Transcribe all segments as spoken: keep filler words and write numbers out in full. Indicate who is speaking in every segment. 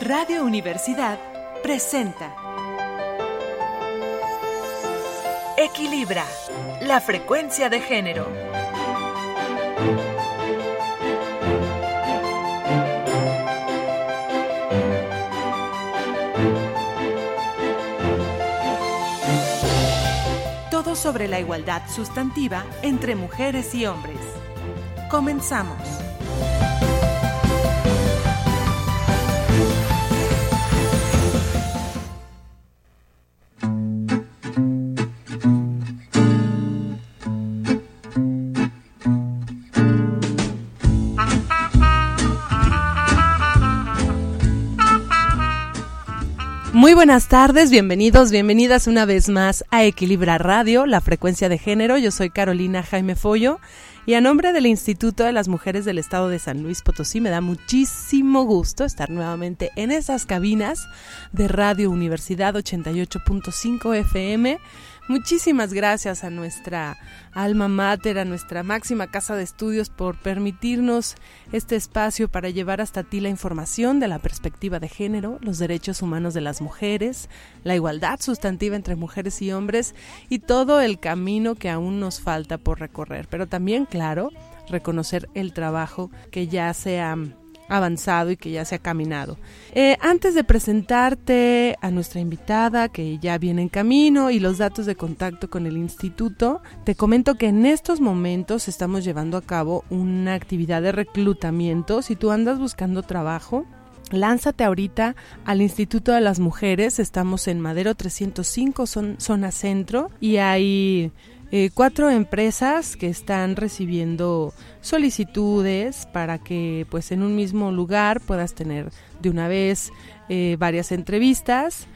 Speaker 1: Radio Universidad presenta Equilibra, la frecuencia de género. Todo sobre la igualdad sustantiva entre mujeres y hombres. Comenzamos. Muy buenas tardes, bienvenidos, bienvenidas una vez más a Equilibra Radio, la frecuencia de género. Yo soy Carolina Jaime Follo y a nombre del Instituto de las Mujeres del Estado de San Luis Potosí me da muchísimo gusto estar nuevamente en esas cabinas de Radio Universidad ochenta y ocho punto cinco F M. Muchísimas gracias a nuestra alma mater, a nuestra máxima casa de estudios por permitirnos este espacio para llevar hasta ti la información de la perspectiva de género, los derechos humanos de las mujeres, la igualdad sustantiva entre mujeres y hombres y todo el camino que aún nos falta por recorrer. Pero también, claro, reconocer el trabajo que ya se ha avanzado y que ya se ha caminado. Eh, antes de presentarte a nuestra invitada que ya viene en camino y los datos de contacto con el instituto, te comento que en estos momentos estamos llevando a cabo una actividad de reclutamiento. Si tú andas buscando trabajo, lánzate ahorita al Instituto de las Mujeres. Estamos en Madero trescientos cinco, son, zona centro, y hay Eh, cuatro empresas que están recibiendo solicitudes para que pues en un mismo lugar puedas tener de una vez eh, varias entrevistas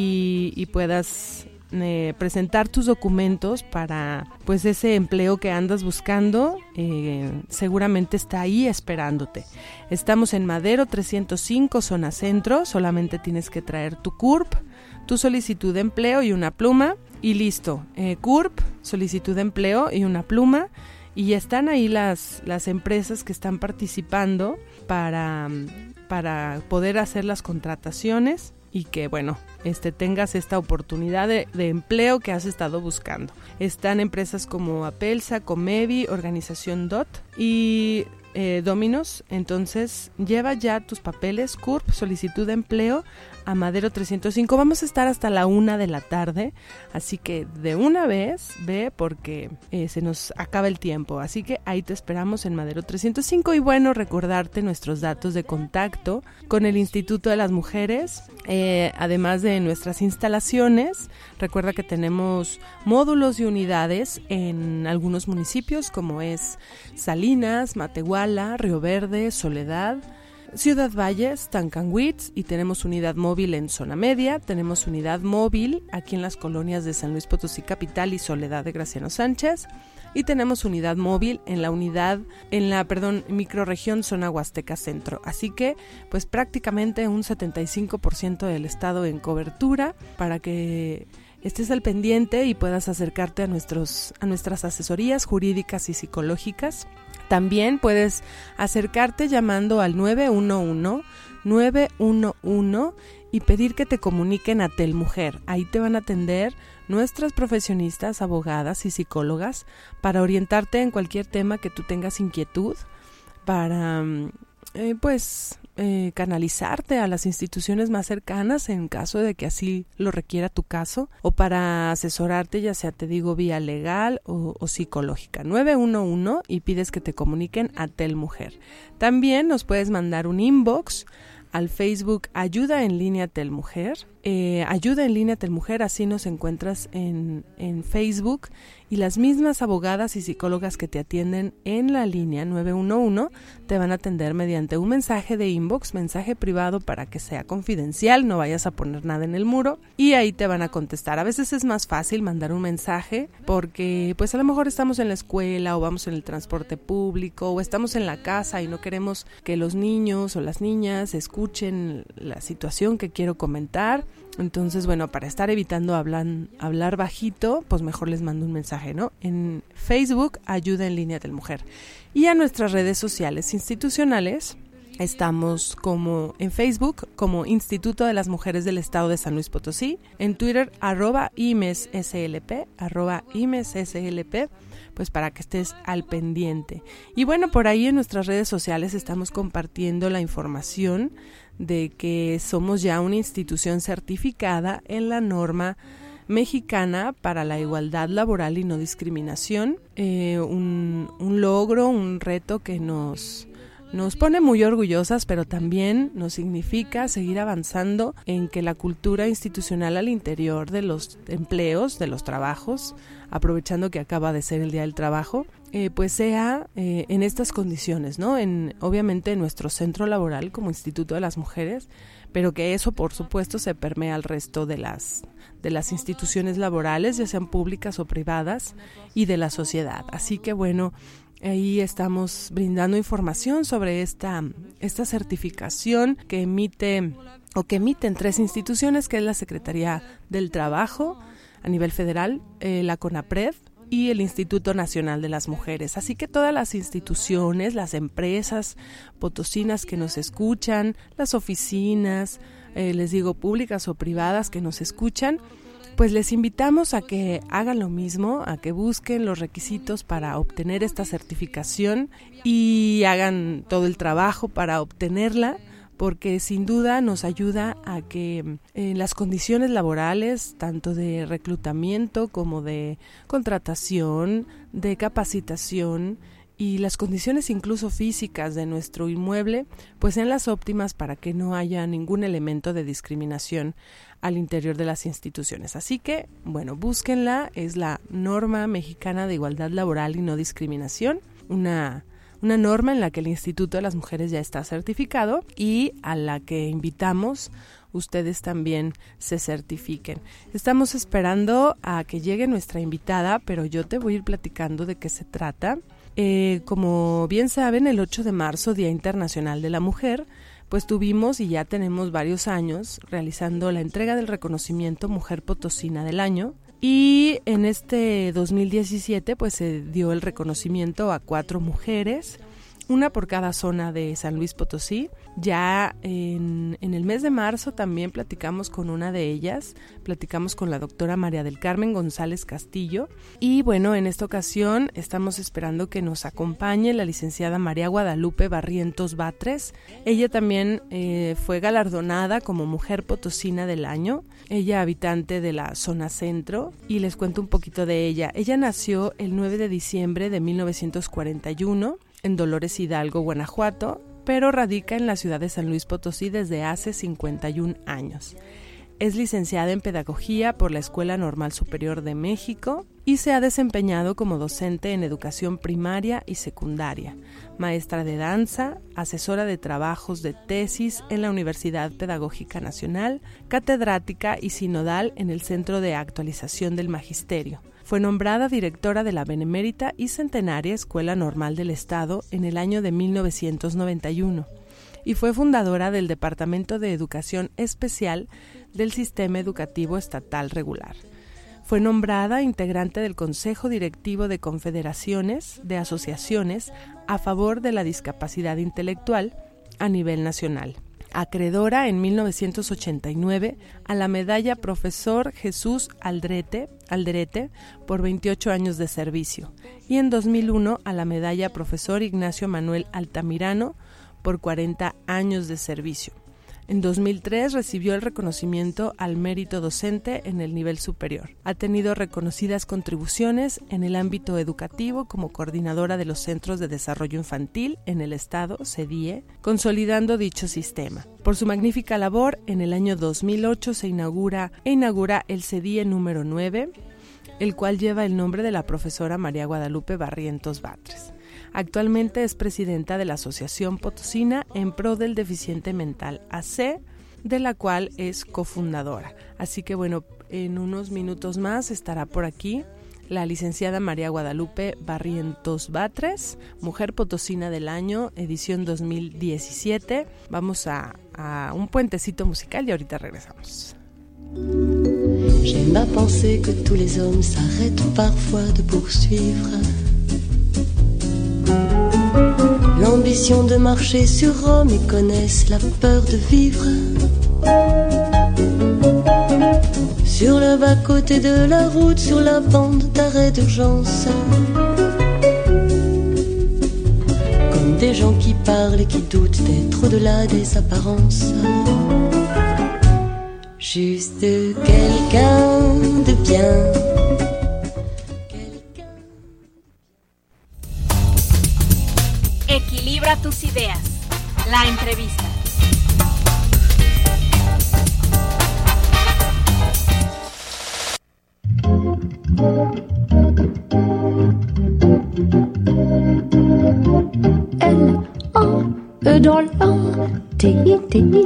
Speaker 1: y, y puedas eh, presentar tus documentos para pues ese empleo que andas buscando. Eh, seguramente está ahí esperándote. Estamos en Madero trescientos cinco, zona centro. Solamente tienes que traer tu C U R P, tu solicitud de empleo y una pluma. Y listo, eh, C U R P, solicitud de empleo y una pluma, y ya están ahí las, las empresas que están participando para, para poder hacer las contrataciones y que, bueno, este, tengas esta oportunidad de, de empleo que has estado buscando. Están empresas como Apelsa, Comevi, Organización D O T y eh, Dominos. Entonces, lleva ya tus papeles, C U R P, solicitud de empleo, a Madero trescientos cinco. Vamos a estar hasta la una de la tarde, así que de una vez ve porque eh, se nos acaba el tiempo, así que ahí te esperamos en Madero trescientos cinco. Y bueno, recordarte nuestros datos de contacto con el Instituto de las Mujeres, eh, además de nuestras instalaciones. Recuerda que tenemos módulos y unidades en algunos municipios como es Salinas, Matehuala, Río Verde, Soledad, Ciudad Valles, Tancanwitz, y tenemos unidad móvil en Zona Media. Tenemos unidad móvil aquí en las colonias de San Luis Potosí Capital y Soledad de Graciano Sánchez, y tenemos unidad móvil en la unidad, en la, perdón, microrregión Zona Huasteca Centro. Así que, pues prácticamente un setenta y cinco por ciento del estado en cobertura para que estés al pendiente y puedas acercarte a nuestros, a nuestras asesorías jurídicas y psicológicas. También puedes acercarte llamando al nueve uno uno, nueve uno uno y pedir que te comuniquen a Telmujer. Ahí te van a atender nuestras profesionistas, abogadas y psicólogas para orientarte en cualquier tema que tú tengas inquietud, para eh, pues eh, canalizarte a las instituciones más cercanas en caso de que así lo requiera tu caso, o para asesorarte, ya sea, te digo, vía legal o, o psicológica. nueve uno uno y pides que te comuniquen a Telmujer. También nos puedes mandar un inbox al Facebook Ayuda en Línea Telmujer. Eh, Ayuda en Línea Telmujer, así nos encuentras en, en Facebook, y las mismas abogadas y psicólogas que te atienden en la línea nueve uno uno te van a atender mediante un mensaje de inbox, mensaje privado para que sea confidencial, no vayas a poner nada en el muro, y ahí te van a contestar. A veces es más fácil mandar un mensaje porque pues a lo mejor estamos en la escuela o vamos en el transporte público o estamos en la casa y no queremos que los niños o las niñas escuchen la situación que quiero comentar. Entonces, bueno, para estar evitando hablar, hablar bajito, pues mejor les mando un mensaje, ¿no? En Facebook, Ayuda en Línea Telmujer. Y a nuestras redes sociales institucionales, Estamos como en Facebook como Instituto de las Mujeres del Estado de San Luis Potosí, en Twitter arroba IMESSLP, arroba IMESSLP, pues para que estés al pendiente. Y bueno, por ahí en nuestras redes sociales estamos compartiendo la información de que somos ya una institución certificada en la norma mexicana para la igualdad laboral y no discriminación, eh, un, un logro, un reto que nos... Nos pone muy orgullosas, pero también nos significa seguir avanzando en que la cultura institucional al interior de los empleos, de los trabajos, aprovechando que acaba de ser el Día del Trabajo, eh, pues sea eh, en estas condiciones, ¿no? En, obviamente en nuestro centro laboral como Instituto de las Mujeres, pero que eso por supuesto se permea al resto de las, de las instituciones laborales, ya sean públicas o privadas, y de la sociedad. Así que bueno, ahí estamos brindando información sobre esta, esta certificación que emite o que emiten tres instituciones, que es la Secretaría del Trabajo a nivel federal, eh, la CONAPRED y el Instituto Nacional de las Mujeres. Así que todas las instituciones, las empresas potosinas que nos escuchan, las oficinas, eh, les digo públicas o privadas que nos escuchan, pues les invitamos a que hagan lo mismo, a que busquen los requisitos para obtener esta certificación y hagan todo el trabajo para obtenerla, porque sin duda nos ayuda a que en las condiciones laborales, tanto de reclutamiento como de contratación, de capacitación y las condiciones incluso físicas de nuestro inmueble, pues sean las óptimas para que no haya ningún elemento de discriminación al interior de las instituciones. Así que, bueno, búsquenla, es la Norma Mexicana de Igualdad Laboral y No Discriminación, una, una norma en la que el Instituto de las Mujeres ya está certificado y a la que invitamos ustedes también se certifiquen. Estamos esperando a que llegue nuestra invitada, pero yo te voy a ir platicando de qué se trata. Eh, como bien saben, el ocho de marzo, Día Internacional de la Mujer, pues tuvimos y ya tenemos varios años realizando la entrega del reconocimiento Mujer Potosina del Año, y en este dos mil diecisiete pues se dio el reconocimiento a cuatro mujeres, una por cada zona de San Luis Potosí. Ya en, en el mes de marzo también platicamos con una de ellas, platicamos con la doctora María del Carmen González Castillo, y bueno, en esta ocasión estamos esperando que nos acompañe la licenciada María Guadalupe Barrientos Batres. Ella también eh, fue galardonada como Mujer Potosina del Año, ella habitante de la zona centro, y les cuento un poquito de ella. Ella nació el nueve de diciembre de mil novecientos cuarenta y uno en Dolores Hidalgo, Guanajuato, pero radica en la ciudad de San Luis Potosí desde hace cincuenta y un años. Es licenciada en Pedagogía por la Escuela Normal Superior de México y se ha desempeñado como docente en educación primaria y secundaria, maestra de danza, asesora de trabajos de tesis en la Universidad Pedagógica Nacional, catedrática y sinodal en el Centro de Actualización del Magisterio. Fue nombrada directora de la Benemérita y Centenaria Escuela Normal del Estado en el año de mil novecientos noventa y uno y fue fundadora del Departamento de Educación Especial del Sistema Educativo Estatal Regular. Fue nombrada integrante del Consejo Directivo de Confederaciones de Asociaciones a favor de la discapacidad intelectual a nivel nacional. Acreedora en mil novecientos ochenta y nueve a la medalla Profesor Jesús Aldrete, Alderete por veintiocho años de servicio, y en dos mil uno a la medalla Profesor Ignacio Manuel Altamirano por cuarenta años de servicio. En dos mil tres recibió el reconocimiento al mérito docente en el nivel superior. Ha tenido reconocidas contribuciones en el ámbito educativo como coordinadora de los Centros de Desarrollo Infantil en el Estado, CEDIE, consolidando dicho sistema. Por su magnífica labor, en el año dos mil ocho se inaugura e inaugura el CEDIE número nueve, el cual lleva el nombre de la profesora María Guadalupe Barrientos Batres. Actualmente es presidenta de la Asociación Potosina en Pro del Deficiente Mental A C, de la cual es cofundadora. Así que bueno, en unos minutos más estará por aquí la licenciada María Guadalupe Barrientos Batres, Mujer Potosina del Año, edición dos mil diecisiete. Vamos a, a un puentecito musical y ahorita regresamos.
Speaker 2: J'aime à penser que tous les hommes s'arrêtent parfois de poursuivre l'ambition l'ambition de marcher sur Rome et connaissent la peur de vivre sur le bas-côté de la route, sur la bande d'arrêt d'urgence. Comme des gens qui parlent et qui doutent d'être au-delà des apparences. Juste quelqu'un de bien.
Speaker 3: Equilibra tus ideas. La entrevista.
Speaker 2: L A E dans la T I T I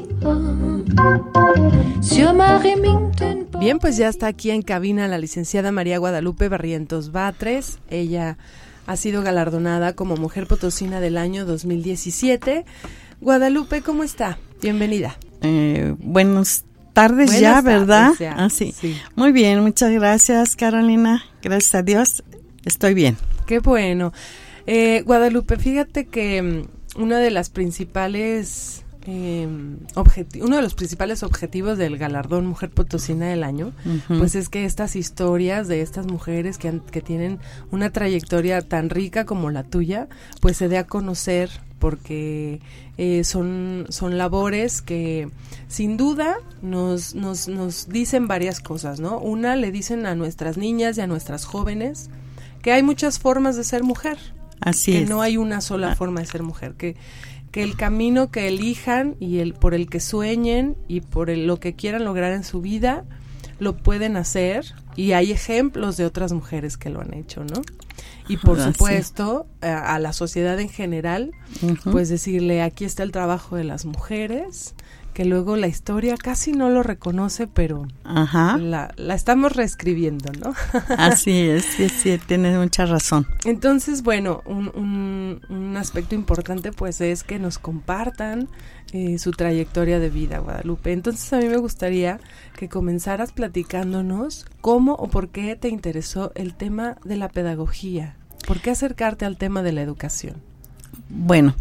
Speaker 2: A sur ma Remington.
Speaker 1: Bien, pues ya está aquí en cabina la licenciada María Guadalupe Barrientos Batres. Ella ha sido galardonada como Mujer Potosina del año dos mil diecisiete. Guadalupe, ¿cómo está? Bienvenida.
Speaker 4: Eh, buenas tardes
Speaker 1: Buenas
Speaker 4: ya,
Speaker 1: tardes,
Speaker 4: ¿verdad?
Speaker 1: ya.
Speaker 4: Ah, sí.
Speaker 1: Sí.
Speaker 4: Muy bien, muchas gracias, Carolina. Gracias a Dios, estoy bien.
Speaker 1: Qué bueno. Eh, Guadalupe, fíjate que um, una de las principales eh, objeti- uno de los principales objetivos del galardón Mujer Potosina del año, uh-huh. pues es que estas historias de estas mujeres que, han, que tienen una trayectoria tan rica como la tuya, pues se dé a conocer, porque eh, son, son labores que sin duda nos, nos, nos dicen varias cosas, ¿no? Una, le dicen a nuestras niñas y a nuestras jóvenes que hay muchas formas de ser mujer.
Speaker 4: Así
Speaker 1: que
Speaker 4: es.
Speaker 1: no hay una sola ah. forma de ser mujer, que, que el camino que elijan y el por el que sueñen y por el, lo que quieran lograr en su vida, lo pueden hacer, y hay ejemplos de otras mujeres que lo han hecho, ¿no? Y por ah, supuesto, sí. a, a la sociedad en general, uh-huh. pues decirle, aquí está el trabajo de las mujeres, que luego la historia casi no lo reconoce, pero Ajá. La, la estamos reescribiendo, ¿no?
Speaker 4: Así es, sí, sí, tienes mucha razón.
Speaker 1: Entonces, bueno, un, un, un aspecto importante pues es que nos compartan eh, su trayectoria de vida, Guadalupe. Entonces a mí me gustaría que comenzaras platicándonos cómo o por qué te interesó el tema de la pedagogía. ¿Por qué acercarte al tema de la educación?
Speaker 4: Bueno,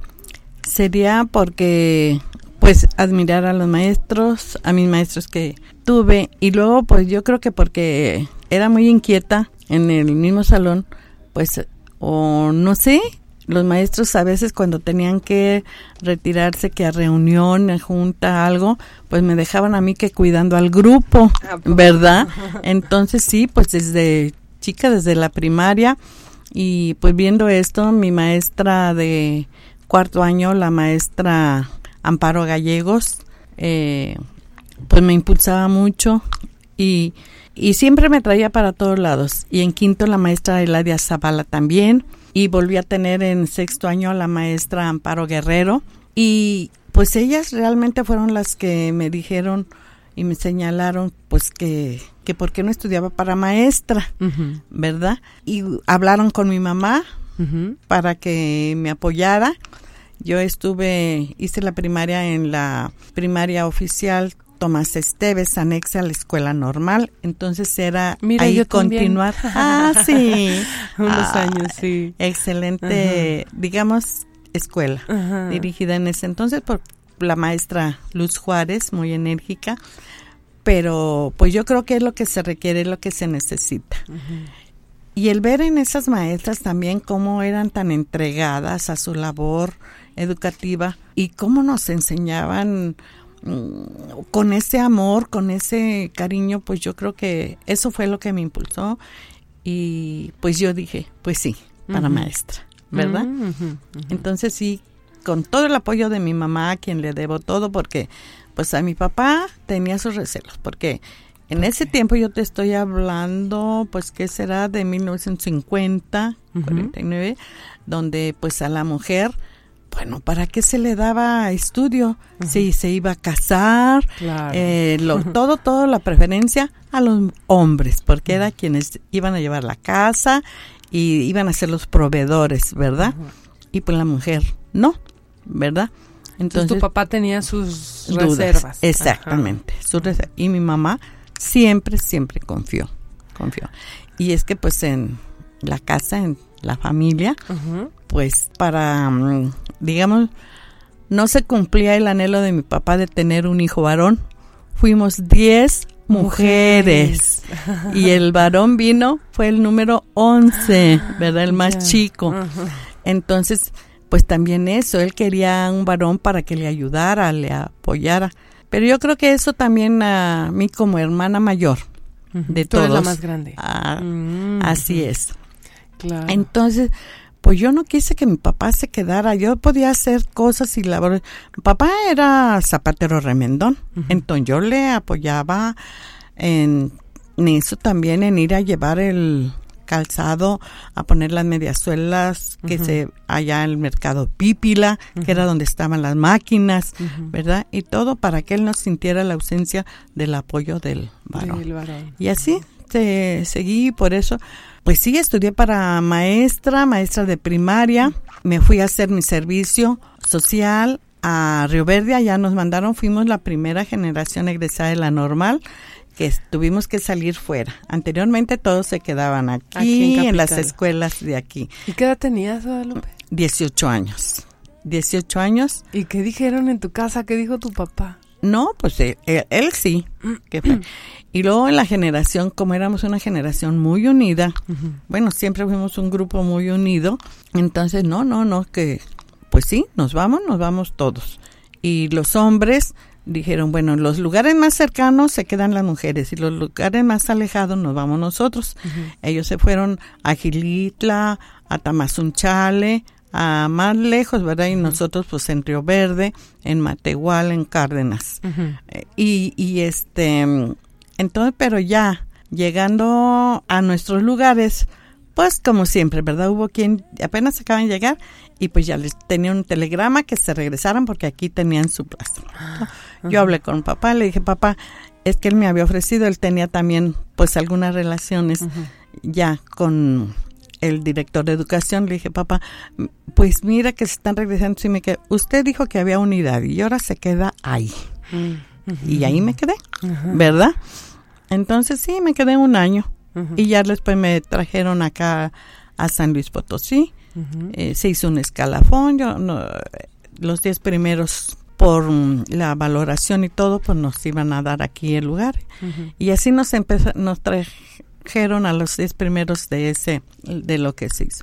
Speaker 4: sería porque pues admirar a los maestros, a mis maestros que tuve, y luego pues yo creo que porque era muy inquieta en el mismo salón, pues o no sé, los maestros a veces cuando tenían que retirarse, que a reunión, a junta, algo, pues me dejaban a mí que cuidando al grupo, ¿verdad? Entonces sí, pues desde chica, desde la primaria, y pues viendo esto, mi maestra de cuarto año, la maestra Amparo Gallegos, eh, pues me impulsaba mucho y, y siempre me traía para todos lados. Y en quinto la maestra Eladia Zavala también, y volví a tener en sexto año a la maestra Amparo Guerrero, y pues ellas realmente fueron las que me dijeron y me señalaron pues que, que por qué no estudiaba para maestra, uh-huh. ¿verdad? Y hablaron con mi mamá uh-huh. para que me apoyara. Yo estuve, hice la primaria en la primaria oficial Tomás Esteves, anexa a la escuela normal, entonces era
Speaker 1: Mira,
Speaker 4: ahí
Speaker 1: yo
Speaker 4: continuar. Ah, sí.
Speaker 1: Unos
Speaker 4: ah,
Speaker 1: años, sí.
Speaker 4: Excelente, uh-huh. digamos, escuela, uh-huh. dirigida en ese entonces por la maestra Luz Juárez, muy enérgica, pero pues yo creo que es lo que se requiere, es lo que se necesita. Uh-huh. Y el ver en esas maestras también cómo eran tan entregadas a su labor educativa y cómo nos enseñaban mmm, con ese amor, con ese cariño, pues yo creo que eso fue lo que me impulsó, y pues yo dije, pues sí, para uh-huh. maestra, ¿verdad? Uh-huh, uh-huh. Entonces sí, con todo el apoyo de mi mamá, a quien le debo todo, porque pues a mi papá tenía sus recelos, porque en okay. ese tiempo yo te estoy hablando, pues, ¿qué será? De mil novecientos cincuenta, uh-huh. cuarenta y nueve, donde, pues, a la mujer, bueno, ¿para qué se le daba estudio? Uh-huh. Si se iba a casar, claro. eh, lo, todo, todo, la preferencia a los hombres, porque uh-huh. eran quienes iban a llevar la casa y iban a ser los proveedores, ¿verdad? Uh-huh. Y pues la mujer, no, ¿verdad?
Speaker 1: Entonces, Entonces tu papá tenía sus
Speaker 4: dudas,
Speaker 1: reservas.
Speaker 4: Exactamente, sus reservas. Y mi mamá siempre, siempre confió, confió. Y es que pues en la casa, en la familia, uh-huh. pues para um, digamos, no se cumplía el anhelo de mi papá de tener un hijo varón. Fuimos diez mujeres, mujeres. Y el varón vino, fue el número once, ¿verdad? El más yeah. chico. Uh-huh. Entonces, pues también eso, él quería un varón para que le ayudara, le apoyara. Pero yo creo que eso también a mí como hermana mayor uh-huh. de
Speaker 1: Tú
Speaker 4: todos.
Speaker 1: eres la más grande.
Speaker 4: Ah, uh-huh. Así es.
Speaker 1: Claro.
Speaker 4: Entonces, pues yo no quise que mi papá se quedara. Yo podía hacer cosas y labores. Mi papá era zapatero remendón. Uh-huh. Entonces yo le apoyaba en, en eso también, en ir a llevar el calzado, a poner las mediasuelas que uh-huh. se allá en el mercado Pípila, uh-huh. que era donde estaban las máquinas, uh-huh. ¿verdad? Y todo para que él no sintiera la ausencia del apoyo del varón.
Speaker 1: Sí, varón.
Speaker 4: Y así te, seguí, por eso, pues sí, estudié para maestra, maestra de primaria, me fui a hacer mi servicio social a Río Verde, allá nos mandaron, fuimos la primera generación egresada de la normal, que tuvimos que salir fuera. Anteriormente todos se quedaban aquí, aquí en, en las escuelas de aquí.
Speaker 1: ¿Y qué edad tenías, Guadalupe?
Speaker 4: dieciocho años. dieciocho años.
Speaker 1: ¿Y qué dijeron en tu casa? ¿Qué dijo tu papá?
Speaker 4: No, pues él, él, él sí. ¿Qué fue? Y luego en la generación, como éramos una generación muy unida, uh-huh. bueno, siempre fuimos un grupo muy unido, entonces no, no, no, que pues sí, nos vamos, nos vamos todos. Y los hombres dijeron, bueno, en los lugares más cercanos se quedan las mujeres y los lugares más alejados nos vamos nosotros. Uh-huh. Ellos se fueron a Gilitla, a Tamazunchale, a más lejos, ¿verdad? Y uh-huh. nosotros pues en Río Verde, en Matehuala, en Cárdenas. Uh-huh. Eh, y, y este, entonces, pero ya llegando a nuestros lugares, pues como siempre, ¿verdad? Hubo quien apenas acaban de llegar y pues ya les tenía un telegrama que se regresaran porque aquí tenían su plaza. Uh-huh. Yo hablé con papá, le dije, papá, es que él me había ofrecido, él tenía también pues algunas relaciones uh-huh. ya con el director de educación. Le dije, papá, pues mira que se están regresando. Y me quedé, usted dijo que había unidad y ahora se queda ahí. Uh-huh. Y ahí me quedé, uh-huh. ¿verdad? Entonces sí, me quedé un año. Uh-huh. Y ya después me trajeron acá a San Luis Potosí. Uh-huh. Eh, se hizo un escalafón. Yo, no, los diez primeros por um, la valoración y todo, pues nos iban a dar aquí el lugar. Uh-huh. Y así nos empezó, nos trajeron a los diez primeros de ese, de lo que se hizo.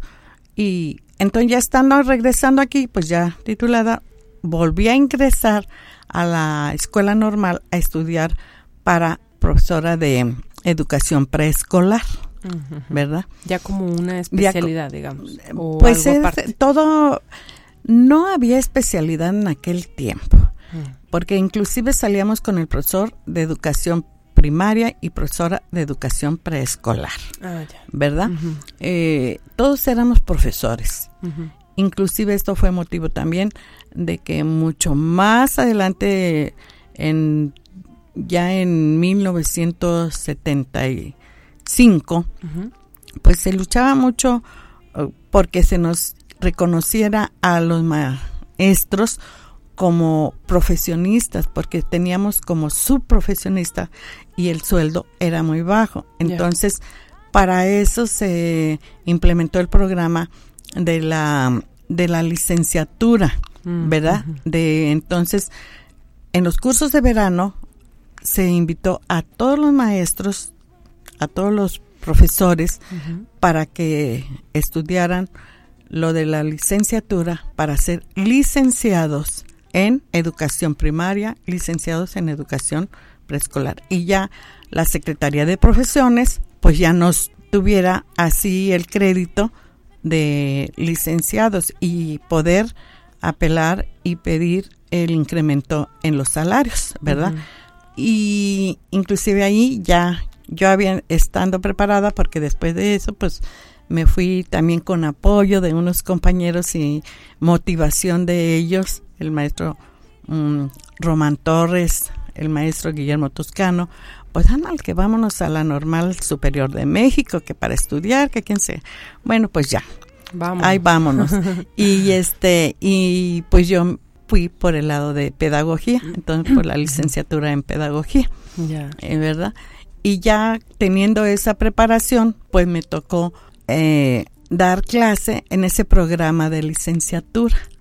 Speaker 4: Y entonces ya estando regresando aquí, pues ya titulada, volví a ingresar a la escuela normal a estudiar para profesora de educación preescolar, uh-huh. ¿verdad?
Speaker 1: Ya como una especialidad, ya, digamos. O
Speaker 4: pues
Speaker 1: algo
Speaker 4: es, todo, no había especialidad en aquel tiempo, uh-huh. porque inclusive salíamos con el profesor de educación primaria y profesora de educación preescolar, ah, ya. ¿verdad? Uh-huh. Eh, todos éramos profesores. Uh-huh. Inclusive esto fue motivo también de que mucho más adelante en ya en mil novecientos setenta y cinco, uh-huh. pues se luchaba mucho uh, porque se nos reconociera a los maestros como profesionistas, porque teníamos como subprofesionista y el sueldo era muy bajo. Entonces, yeah. para eso se implementó el programa de la de la licenciatura, uh-huh. ¿verdad? De entonces, en los cursos de verano se invitó a todos los maestros, a todos los profesores, uh-huh. para que estudiaran lo de la licenciatura para ser licenciados en educación primaria, licenciados en educación preescolar. Y ya la Secretaría de Profesiones, pues ya nos tuviera así el crédito de licenciados y poder apelar y pedir el incremento en los salarios, ¿verdad? Uh-huh. Y inclusive ahí ya yo había estando preparada, porque después de eso pues me fui también con apoyo de unos compañeros y motivación de ellos, el maestro um, Román Torres, el maestro Guillermo Toscano, pues anda, que vámonos a la Normal Superior de México, que para estudiar, que quién sea. Bueno, pues ya, Vamos. ahí vámonos. y este y pues yo fui por el lado de pedagogía, entonces por la licenciatura en pedagogía, yeah. eh, ¿verdad? Y ya teniendo esa preparación, pues me tocó eh, dar clase en ese programa de licenciatura,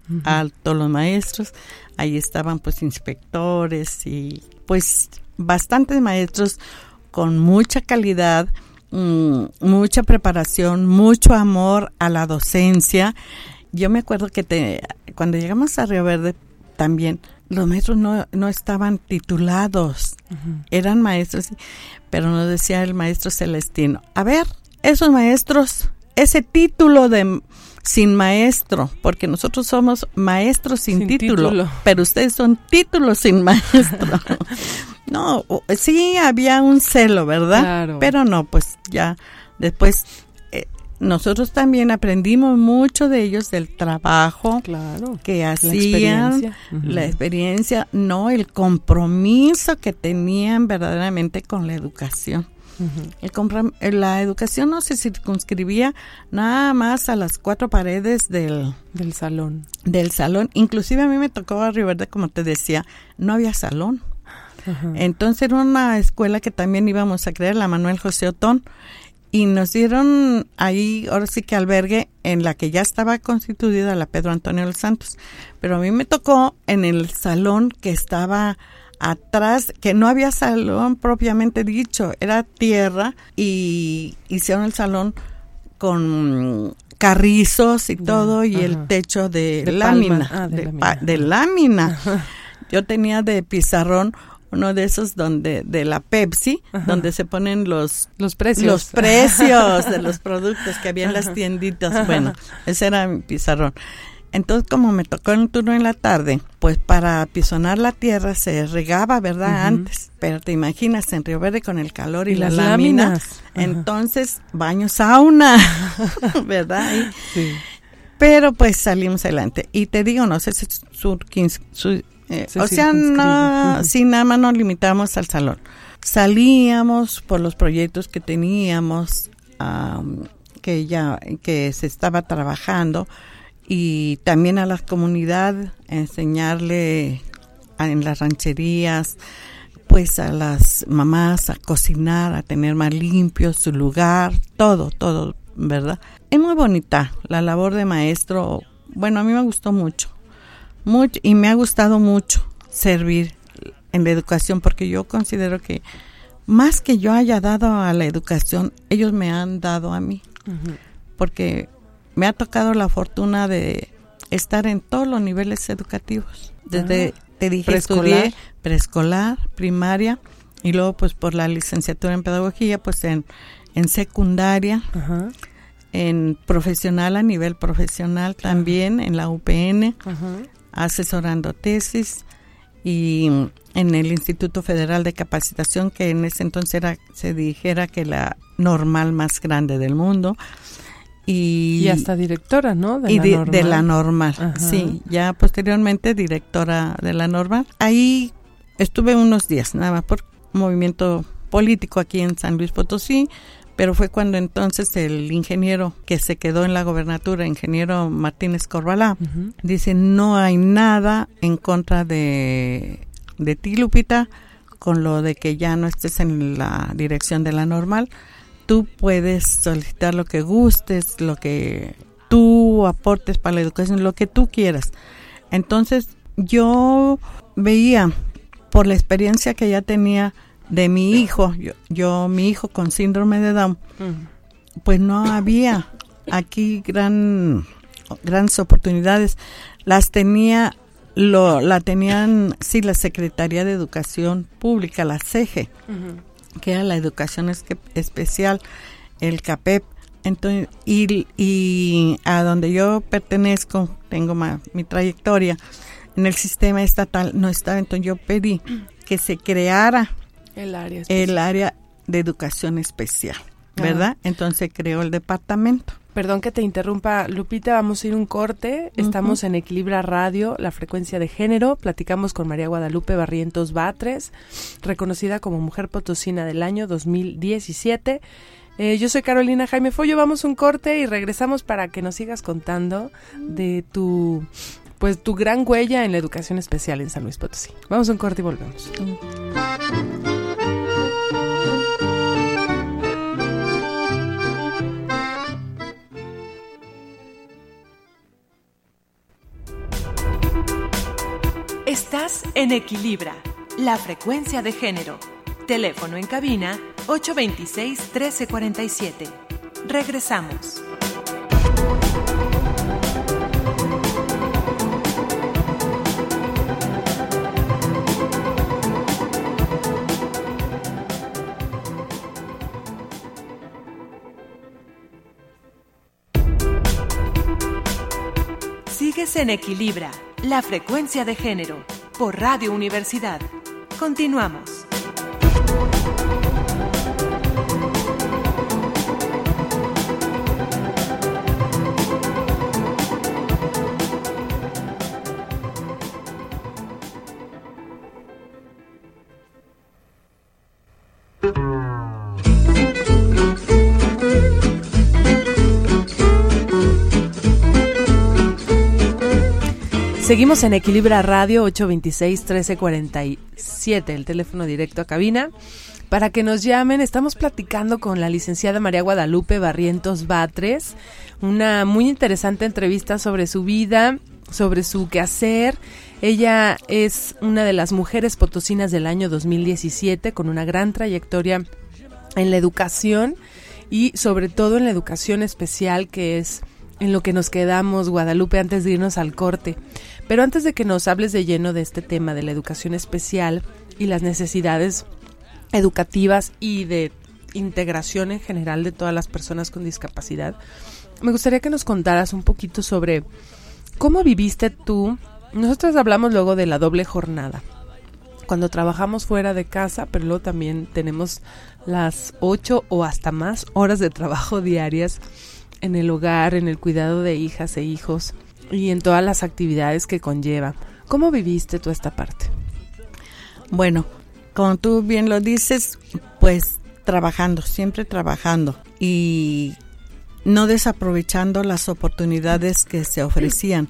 Speaker 4: uh-huh. alto los maestros. Ahí estaban pues inspectores y pues bastantes maestros con mucha calidad, mmm, mucha preparación, mucho amor a la docencia. Yo me acuerdo que te, cuando llegamos a Río Verde también, los maestros no, no estaban titulados, uh-huh. eran maestros, pero nos decía el maestro Celestino, a ver, esos maestros, ese título de sin maestro, porque nosotros somos maestros sin, sin título, título, pero ustedes son títulos sin maestro. No, sí había un celo, ¿verdad?
Speaker 1: Claro. Pero
Speaker 4: no, pues ya después eh, nosotros también aprendimos mucho de ellos, del trabajo
Speaker 1: claro.
Speaker 4: que hacían, la experiencia. Uh-huh. la experiencia, no, el compromiso que tenían verdaderamente con la educación. Uh-huh. El comprom- la educación no se circunscribía nada más a las cuatro paredes del,
Speaker 1: del salón.
Speaker 4: Del salón. Inclusive a mí me tocó a Río Verde, como te decía, no había salón. Uh-huh. Entonces era una escuela que también íbamos a crear, la Manuel José Otón, y nos dieron ahí, ahora sí que albergue, en la que ya estaba constituida la Pedro Antonio de los Santos. Pero a mí me tocó en el salón que estaba atrás, que no había salón propiamente dicho, era tierra, y hicieron el salón con carrizos y todo, y ajá. el techo de, de lámina, ah, de, de lámina, pa, de lámina. Yo tenía de pizarrón uno de esos donde de la Pepsi, ajá. donde se ponen los
Speaker 1: los precios,
Speaker 4: los precios de los productos que había en las tienditas. Bueno, ese era mi pizarrón. Entonces, como me tocó el turno en la tarde, pues para apisonar la tierra se regaba, ¿verdad? Uh-huh. Antes. Pero te imaginas en Río Verde con el calor y, y la las lámina. Láminas. Entonces, baño sauna, ¿verdad? Y, sí. Pero pues salimos adelante. Y te digo, no sé si su, su, eh, o sea, no, uh-huh. sí, nada más nos limitamos al salón. Salíamos por los proyectos que teníamos, um, que ya, que se estaba trabajando, y también a la comunidad enseñarle a, en las rancherías, pues a las mamás a cocinar, a tener más limpio su lugar, todo, todo, ¿verdad? Es muy bonita la labor de maestro. Bueno, a mí me gustó mucho, mucho, y me ha gustado mucho servir en la educación, porque yo considero que más que yo haya dado a la educación, ellos me han dado a mí, uh-huh. porque me ha tocado la fortuna de estar en todos los niveles educativos. Desde, ah, te dije, preescolar. Estudié preescolar, primaria, y luego pues por la licenciatura en pedagogía, pues en, en secundaria, uh-huh. en profesional, a nivel profesional claro. también, en la U P N, uh-huh. asesorando tesis, y en el Instituto Federal de Capacitación, que en ese entonces era, se dijera que la normal más grande del mundo. Y,
Speaker 1: y hasta directora, ¿no?
Speaker 4: De, y la, de, normal. de la normal. Ajá. Sí, ya posteriormente directora de la normal. Ahí estuve unos días, nada más por movimiento político aquí en San Luis Potosí, pero fue cuando entonces el ingeniero que se quedó en la gobernatura, ingeniero Martínez Corbalá, uh-huh. dice, no hay nada en contra de, de ti, Lupita, con lo de que ya no estés en la dirección de la normal. Tú puedes solicitar lo que gustes, lo que tú aportes para la educación, lo que tú quieras. Entonces, yo veía, por la experiencia que ya tenía de mi hijo, yo, yo mi hijo con síndrome de Down, uh-huh. pues no había aquí gran, grandes oportunidades. Las tenía, lo, la tenían, sí, la Secretaría de Educación Pública, la C E G E. Uh-huh. Que era la educación es que, especial, el CAPEP. Entonces, y, y a donde yo pertenezco, tengo ma, mi trayectoria, en el sistema estatal no estaba, entonces yo pedí que se creara
Speaker 1: el área especial.
Speaker 4: el área de educación especial, ¿verdad? Ah. Entonces se creó el departamento.
Speaker 1: Perdón que te interrumpa, Lupita, vamos a ir un corte. Estamos uh-huh. en Equilibra Radio, la frecuencia de género. Platicamos con María Guadalupe Barrientos Batres, reconocida como Mujer Potosina del año dos mil diecisiete. Eh, yo soy Carolina Jaime Follo. Vamos a un corte y regresamos para que nos sigas contando de tu, pues, tu gran huella en la educación especial en San Luis Potosí. Vamos a un corte y volvemos. Uh-huh. Estás en Equilibra, la frecuencia de género. Teléfono en cabina ocho dos seis, uno tres cuatro siete. Regresamos. Sigues en Equilibra, la frecuencia de género, por Radio Universidad. Continuamos. Seguimos en Equilibra Radio, ocho dos seis, uno tres cuatro siete, el teléfono directo a cabina, para que nos llamen. Estamos platicando con la licenciada María Guadalupe Barrientos Batres, una muy interesante entrevista sobre su vida, sobre su quehacer. Ella es una de las mujeres potosinas del año dos mil diecisiete, con una gran trayectoria en la educación y sobre todo en la educación especial, que es en lo que nos quedamos, Guadalupe, antes de irnos al corte. Pero antes de que nos hables de lleno de este tema de la educación especial y las necesidades educativas y de integración en general de todas las personas con discapacidad, me gustaría que nos contaras un poquito sobre cómo viviste tú. Nosotros hablamos luego de la doble jornada, cuando trabajamos fuera de casa, pero luego también tenemos las ocho o hasta más horas de trabajo diarias en el hogar, en el cuidado de hijas e hijos y en todas las actividades que conlleva. ¿Cómo viviste tú esta parte?
Speaker 4: Bueno, como tú bien lo dices, pues trabajando, siempre trabajando y no desaprovechando las oportunidades que se ofrecían.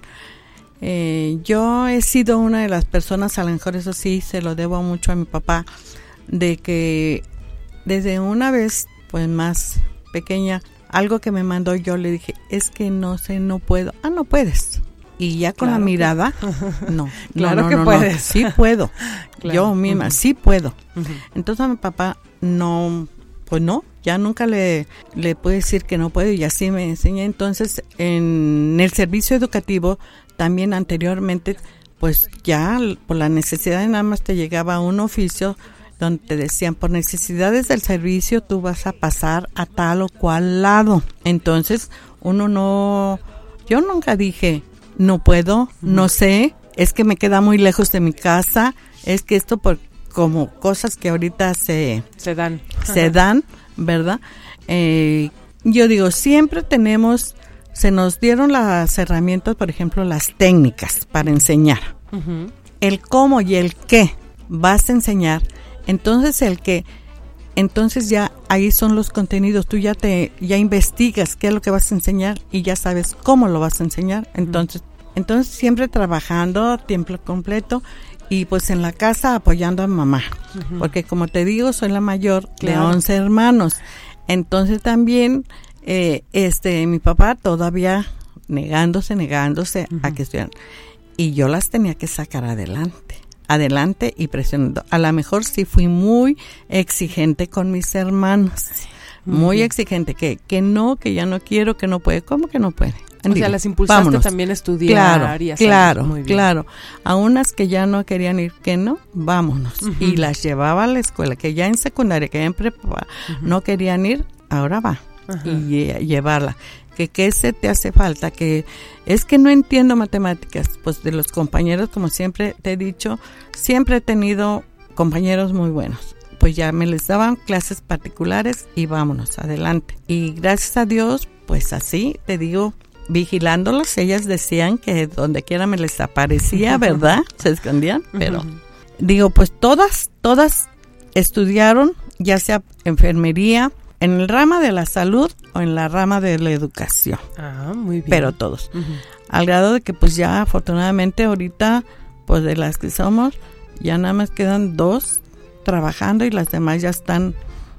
Speaker 4: Eh, yo he sido una de las personas, a lo mejor eso sí se lo debo mucho a mi papá, de que desde una vez pues más pequeña, algo que me mandó, yo le dije, es que no sé, no puedo. Ah, no puedes. Y ya con
Speaker 1: claro
Speaker 4: la mirada,
Speaker 1: que...
Speaker 4: no.
Speaker 1: Claro
Speaker 4: no, no,
Speaker 1: que
Speaker 4: no,
Speaker 1: puedes.
Speaker 4: No, sí puedo.
Speaker 1: Claro.
Speaker 4: Yo misma, uh-huh. sí puedo. Uh-huh. Entonces a mi papá, no, pues no, ya nunca le, le puedo decir que no puedo y así me enseñé. Entonces, en el servicio educativo, también anteriormente, pues ya por la necesidad nada más te llegaba un oficio donde te decían, por necesidades del servicio, tú vas a pasar a tal o cual lado. Entonces, uno no, yo nunca dije, no puedo, uh-huh. no sé, es que me queda muy lejos de mi casa, es que esto por como cosas que ahorita se,
Speaker 1: se dan,
Speaker 4: se dan, ¿verdad? Eh, yo digo, siempre tenemos, se nos dieron las herramientas, por ejemplo, las técnicas para enseñar. Uh-huh. El cómo y el qué vas a enseñar. Entonces el que, entonces ya ahí son los contenidos, tú ya te, ya investigas qué es lo que vas a enseñar y ya sabes cómo lo vas a enseñar. Entonces, uh-huh. entonces siempre trabajando a tiempo completo y pues en la casa apoyando a mamá, uh-huh. porque como te digo, soy la mayor claro. de once hermanos. Entonces también, eh, este, mi papá todavía negándose, negándose uh-huh. a que estuvieran. Y yo las tenía que sacar adelante. adelante y presionando. A lo mejor sí fui muy exigente con mis hermanos, muy uh-huh. exigente, que que no, que ya no quiero, que no puede. ¿Cómo que no puede?
Speaker 1: O
Speaker 4: Digo,
Speaker 1: sea, las impulsaste
Speaker 4: vámonos.
Speaker 1: También a estudiar
Speaker 4: claro,
Speaker 1: y a
Speaker 4: claro,
Speaker 1: muy bien.
Speaker 4: claro. A unas que ya no querían ir, que no, vámonos. Uh-huh. Y las llevaba a la escuela, que ya en secundaria, que ya en prepa uh-huh. no querían ir, ahora va. Uh-huh. Y eh, llevarla. Que qué se te hace falta, que es que no entiendo matemáticas, pues de los compañeros, como siempre te he dicho, siempre he tenido compañeros muy buenos, pues ya me les daban clases particulares y vámonos, adelante. Y gracias a Dios, pues así, te digo, vigilándolos, ellas decían que donde quiera me les aparecía, ¿verdad? Se escondían, pero digo, pues todas, todas estudiaron, ya sea enfermería, en el rama de la salud o en la rama de la educación.
Speaker 1: Ah, muy bien.
Speaker 4: Pero todos.
Speaker 1: Uh-huh.
Speaker 4: Al grado de que pues ya afortunadamente ahorita, pues de las que somos, ya nada más quedan dos trabajando y las demás ya están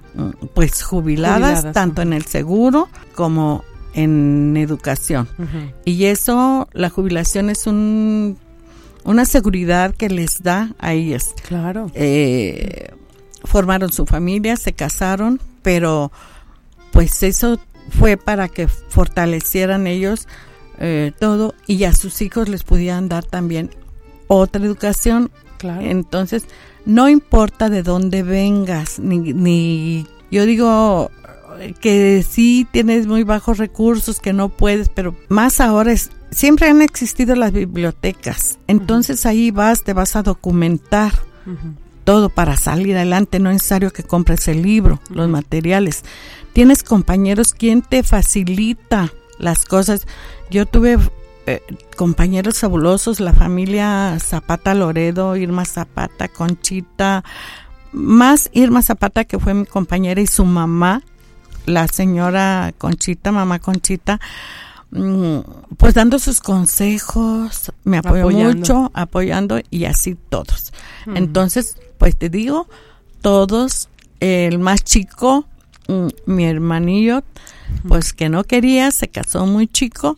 Speaker 4: pues jubiladas, jubiladas tanto uh-huh. en el seguro como en educación. Uh-huh. Y eso, la jubilación es un una seguridad que les da a ellas.
Speaker 1: Claro.
Speaker 4: Eh, formaron su familia, se casaron, pero pues eso fue para que fortalecieran ellos eh, todo y a sus hijos les pudieran dar también otra educación.
Speaker 1: Claro.
Speaker 4: Entonces, no importa de dónde vengas, ni, ni yo digo que sí tienes muy bajos recursos, que no puedes, pero más ahora es, siempre han existido las bibliotecas. Entonces, uh-huh. ahí vas, te vas a documentar uh-huh. todo para salir adelante. No es necesario que compres el libro, uh-huh. los materiales. Tienes compañeros quien te facilita las cosas. Yo tuve eh, compañeros fabulosos, la familia Zapata Loredo, Irma Zapata, Conchita, más Irma Zapata, que fue mi compañera, y su mamá, la señora Conchita, mamá Conchita, pues dando sus consejos, me apoyó apoyando. mucho, apoyando, y así todos. Uh-huh. Entonces, pues te digo, todos, el más chico, mi hermanillo, pues que no quería, se casó muy chico,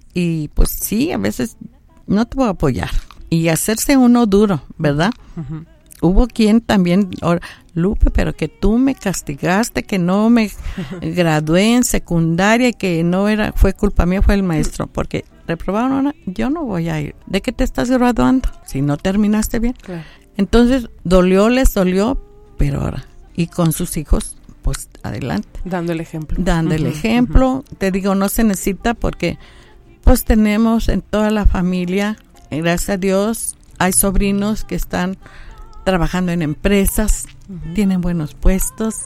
Speaker 4: y pues sí, a veces no te voy a apoyar, y hacerse uno duro, ¿verdad? Uh-huh. Hubo quien también, Lupe, pero que tú me castigaste, que no me gradué en secundaria, y que no era, fue culpa mía, fue el maestro, porque reprobaron una, yo no voy a ir. ¿De qué te estás graduando si no terminaste bien? Claro. Entonces, dolió, les dolió, pero ahora, y con sus hijos, pues adelante.
Speaker 1: Dando el ejemplo.
Speaker 4: Dando uh-huh, el ejemplo, uh-huh. Te digo, no se necesita porque pues tenemos en toda la familia, gracias a Dios, hay sobrinos que están trabajando en empresas, uh-huh. tienen buenos puestos,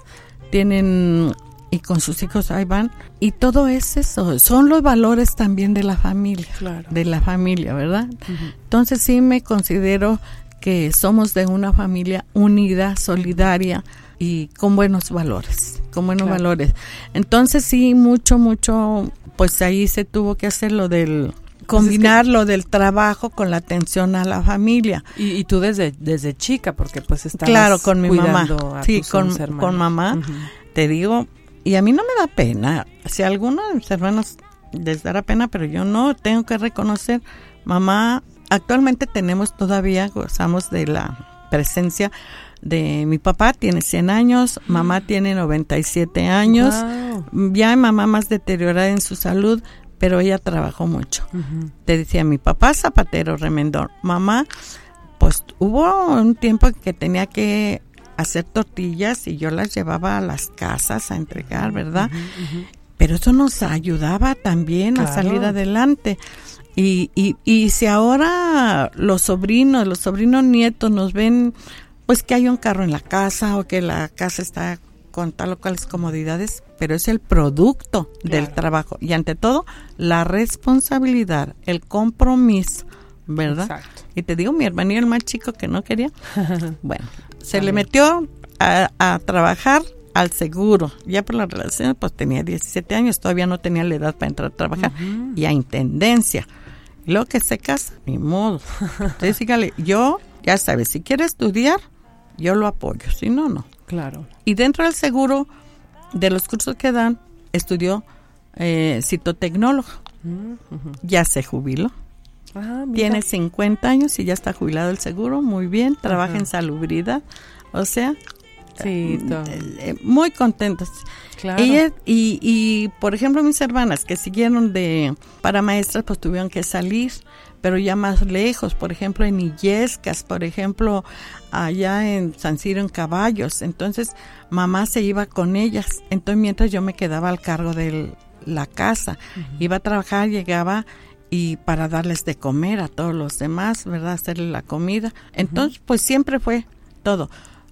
Speaker 4: tienen, y con sus hijos ahí van, y todo es eso, son los valores también de la familia, claro. de la familia, ¿verdad? Uh-huh. Entonces sí me considero que somos de una familia unida, solidaria y con buenos valores, con buenos claro. valores. Entonces sí, mucho, mucho, pues ahí se tuvo que hacer lo del combinar lo del trabajo con la atención a la familia.
Speaker 1: Y, y tú desde desde chica, porque pues estabas
Speaker 4: claro, con mi mamá.
Speaker 1: A
Speaker 4: sí,
Speaker 1: tus
Speaker 4: con, con mamá. Uh-huh. Te digo, y a mí no me da pena. Si a alguno de mis hermanos les dará pena, pero yo no, tengo que reconocer, mamá, actualmente tenemos todavía, gozamos de la presencia de mi papá, tiene cien años, mamá tiene noventa y siete años, wow. ya mamá más deteriorada en su salud, pero ella trabajó mucho. Uh-huh. Te decía, mi papá zapatero, remendón. Mamá, pues hubo un tiempo que tenía que hacer tortillas y yo las llevaba a las casas a entregar, ¿verdad? Uh-huh, uh-huh. Pero eso nos ayudaba también claro. a salir adelante. Y, y, y si ahora los sobrinos, los sobrinos nietos nos ven, pues que hay un carro en la casa o que la casa está con tal o cuales comodidades, pero es el producto claro. del trabajo y ante todo la responsabilidad, el compromiso, ¿verdad? Exacto. Y te digo, mi hermanillo el más chico que no quería, bueno, se le metió a, a trabajar al seguro, ya por la relación, pues tenía diecisiete años, todavía no tenía la edad para entrar a trabajar, uh-huh. y a intendencia, y luego que se casa, ni modo. Entonces dígale, yo, ya sabes, si quiere estudiar, yo lo apoyo, si no, no.
Speaker 1: Claro.
Speaker 4: Y dentro del seguro, de los cursos que dan, estudió eh, citotecnólogo. Uh-huh. Ya se jubiló. Ah, tiene cincuenta años y ya está jubilado del seguro. Muy bien, trabaja uh-huh. en salubridad. O sea,
Speaker 1: sí,
Speaker 4: eh, eh, muy contentos.
Speaker 1: Claro.
Speaker 4: Y, y, y, por ejemplo, mis hermanas que siguieron de para maestras, pues tuvieron que salir, pero ya más lejos, por ejemplo, en Illescas, por ejemplo, allá en San Ciro, en Caballos. Entonces, mamá se iba con ellas. Entonces, mientras yo me quedaba al cargo de la casa, uh-huh. iba a trabajar, llegaba y para darles de comer a todos los demás, ¿verdad? Hacerle la comida. Entonces, uh-huh. pues siempre fue todo.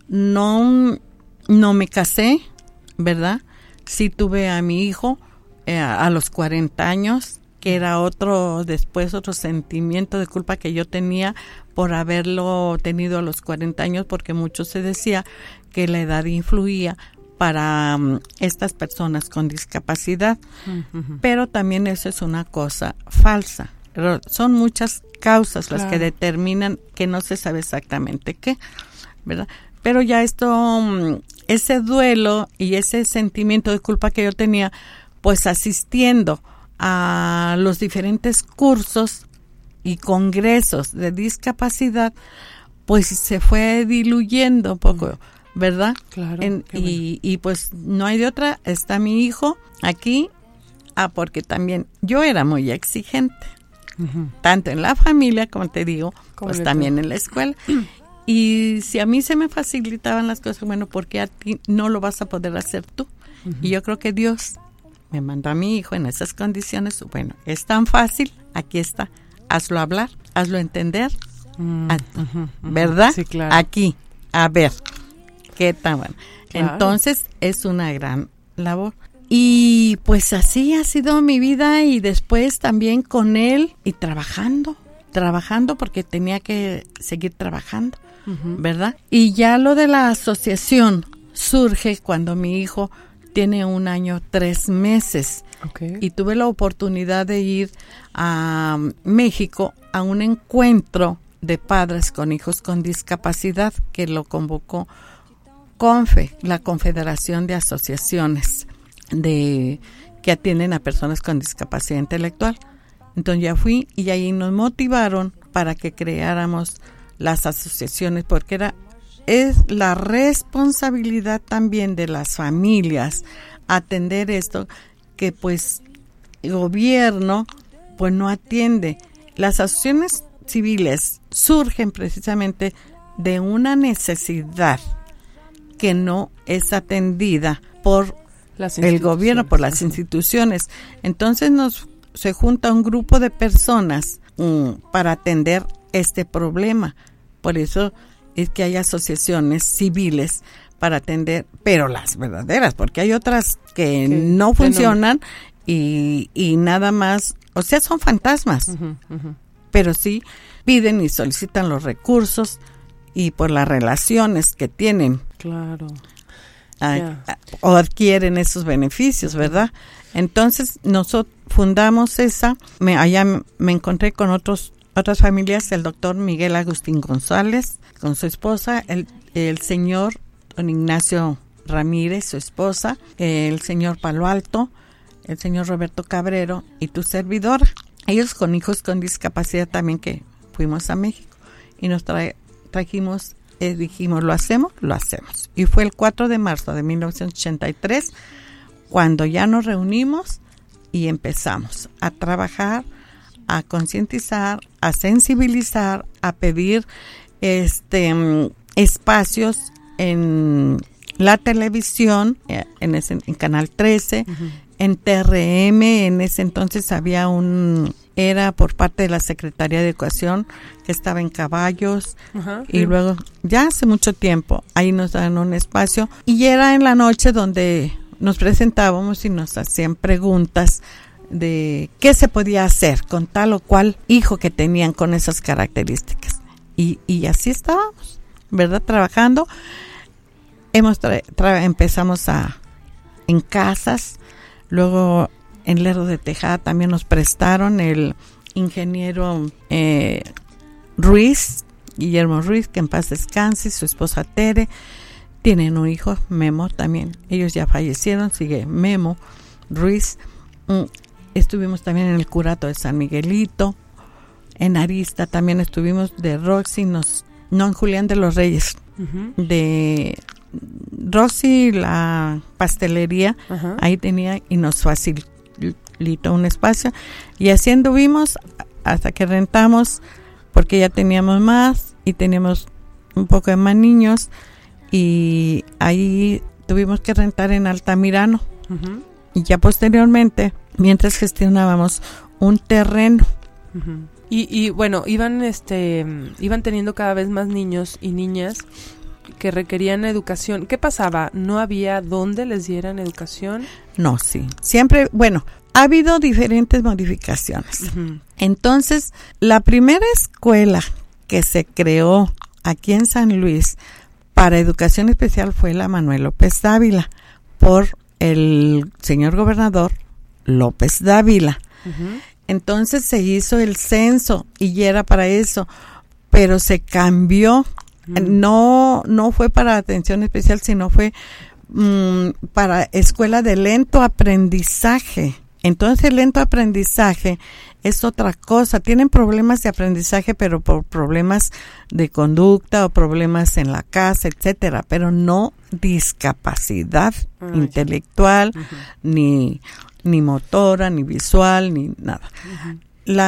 Speaker 4: No, no me casé, ¿verdad? Sí tuve a mi hijo eh, a los cuarenta años, que era otro, después otro sentimiento de culpa que yo tenía por haberlo tenido a los cuarenta años, porque mucho se decía que la edad influía para um, estas personas con discapacidad, uh-huh. pero también eso es una cosa falsa. Pero son muchas causas claro. las que determinan que no se sabe exactamente qué, ¿verdad? Pero ya esto, um, ese duelo y ese sentimiento de culpa que yo tenía, pues asistiendo a los diferentes cursos y congresos de discapacidad, pues se fue diluyendo un poco, ¿verdad?
Speaker 1: Claro.
Speaker 4: En, y, y pues no hay de otra, está mi hijo aquí, ah, porque también yo era muy exigente, uh-huh. tanto en la familia, como te digo, pues también en la escuela. Y si a mí se me facilitaban las cosas, bueno, ¿por qué a ti no lo vas a poder hacer tú? Uh-huh. Y yo creo que Dios me mandó a mi hijo en esas condiciones. Bueno, es tan fácil, aquí está, hazlo hablar, hazlo entender, mm, a, uh-huh, uh-huh. ¿verdad?
Speaker 1: Sí, claro.
Speaker 4: Aquí, a ver, qué tan bueno. Claro. Entonces, es una gran labor. Y pues así ha sido mi vida, y después también con él y trabajando, trabajando porque tenía que seguir trabajando, uh-huh. ¿verdad? Y ya lo de la asociación surge cuando mi hijo tiene un año, tres meses. Okay. Y tuve la oportunidad de ir a México a un encuentro de padres con hijos con discapacidad que lo convocó CONFE, la Confederación de Asociaciones de que atienden a personas con discapacidad intelectual. Entonces ya fui y ahí nos motivaron para que creáramos las asociaciones, porque era es la responsabilidad también de las familias atender esto, que pues el gobierno pues no atiende. Las asociaciones civiles surgen precisamente de una necesidad que no es atendida por el gobierno, por las instituciones. Entonces nos se junta un grupo de personas um, para atender este problema. Por eso es que hay asociaciones civiles para atender, pero las verdaderas, porque hay otras que, que no funcionan no. Y, y nada más, o sea, son fantasmas, uh-huh, uh-huh. pero sí piden y solicitan los recursos y por las relaciones que tienen.
Speaker 1: Claro.
Speaker 4: A, yeah. a, o adquieren esos beneficios, ¿verdad? Entonces, nosotros fundamos esa, me, allá me encontré con otros otras familias, el doctor Miguel Agustín González, con su esposa, el, el señor don Ignacio Ramírez, su esposa, el señor Palo Alto, el señor Roberto Cabrero y tu servidora. Ellos con hijos con discapacidad también, que fuimos a México y nos tra- trajimos, eh, dijimos, ¿lo hacemos? Lo hacemos. Y fue el cuatro de marzo de mil novecientos ochenta y tres cuando ya nos reunimos y empezamos a trabajar, a concientizar, a sensibilizar, a pedir este espacios en la televisión, en ese en Canal trece, uh-huh. en T R M, en ese entonces había un, era por parte de la Secretaría de Educación, que estaba en Caballos, uh-huh, y sí. luego, ya hace mucho tiempo, ahí nos dan un espacio, y era en la noche donde nos presentábamos y nos hacían preguntas de qué se podía hacer con tal o cual hijo que tenían con esas características. Y, y así estábamos, ¿verdad? Trabajando. Hemos tra- tra- empezamos a en casas, luego en Lerdo de Tejada también nos prestaron el ingeniero eh, Ruiz, Guillermo Ruiz, que en paz descanse, su esposa Tere, tienen un hijo, Memo también, ellos ya fallecieron, sigue Memo Ruiz. Mm, estuvimos también en el curato de San Miguelito, en Arista también estuvimos, de Roxy, nos, no en Julián de los Reyes, uh-huh. de Roxy, la pastelería, uh-huh. ahí tenía y nos facilitó un espacio, y así anduvimos hasta que rentamos, porque ya teníamos más y teníamos un poco de más niños, y ahí tuvimos que rentar en Altamirano, uh-huh. y ya posteriormente, mientras gestionábamos un terreno.
Speaker 1: Uh-huh. Y, y bueno, iban este iban teniendo cada vez más niños y niñas que requerían educación. ¿Qué pasaba? ¿No había dónde les dieran educación?
Speaker 4: No, sí. Siempre, bueno, ha habido diferentes modificaciones. Uh-huh. Entonces, la primera escuela que se creó aquí en San Luis para educación especial fue la Manuel López Dávila, por el señor gobernador López Dávila. Uh-huh. Entonces se hizo el censo y era para eso, pero se cambió. Mm. No, no fue para atención especial, sino fue mm, para escuela de lento aprendizaje. Entonces el lento aprendizaje es otra cosa. Tienen problemas de aprendizaje, pero por problemas de conducta o problemas en la casa, etcétera, pero no discapacidad uh, intelectual, uh-huh. ni, ni motora, ni visual, ni nada. Uh-huh.